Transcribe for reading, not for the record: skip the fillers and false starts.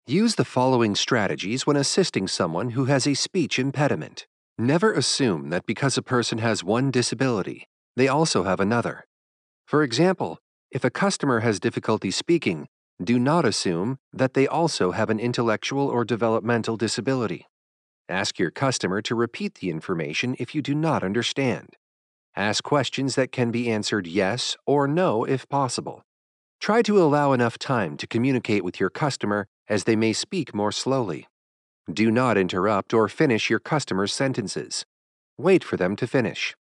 Use the following strategies when assisting someone who has a speech impediment. Never assume that because a person has one disability, they also have another. For example, if a customer has difficulty speaking, do not assume that they also have an intellectual or developmental disability. Ask your customer to repeat the information if you do not understand. Ask questions that can be answered yes or no if possible. Try to allow enough time to communicate with your customer as they may speak more slowly. Do not interrupt or finish your customer's sentences. Wait for them to finish.